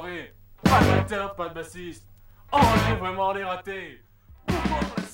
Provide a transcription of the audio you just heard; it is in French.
soirée. Pas de batteur, pas de bassiste. On est vraiment des ratés. Pourquoi